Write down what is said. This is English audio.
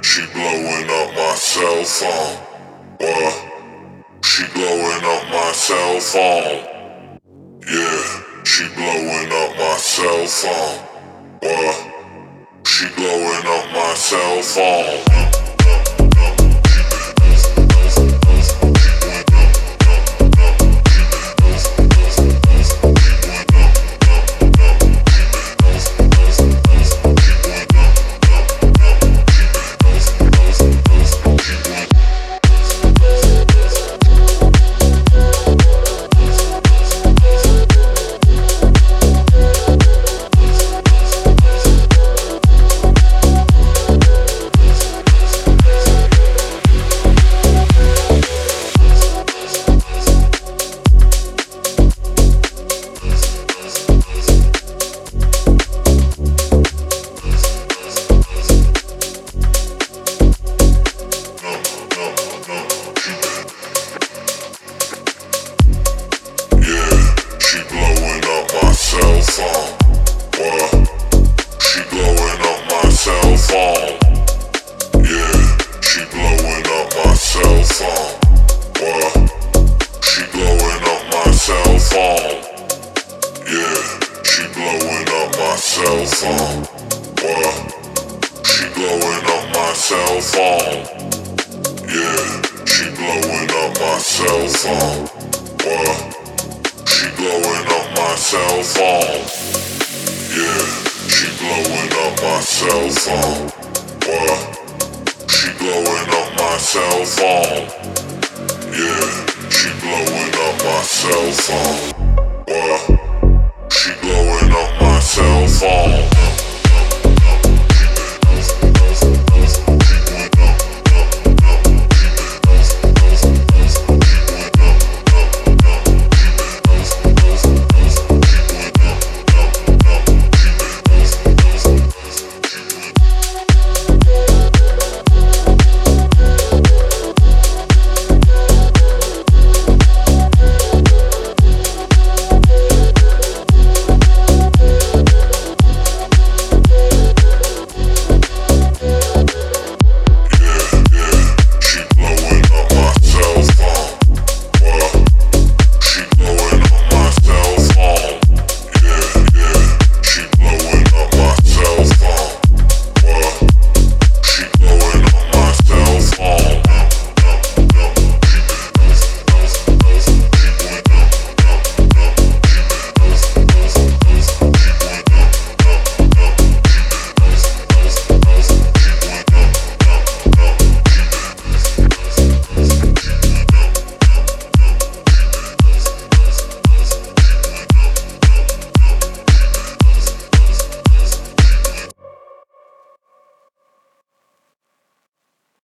She blowing up my cell phone. What? She blowing up my cell phone. Yeah, she blowing up my cell phone. What? She blowing up my cell phone. Cell phone. What? She blowing up my cell phone. Yeah, she blowing up my cell phone. What? She blowing up my cell phone. Yeah, she blowing up my cell phone. What? She blowing up my cell phone. Yeah, she blowing up my cell phone. What? She blowing up my cell phone.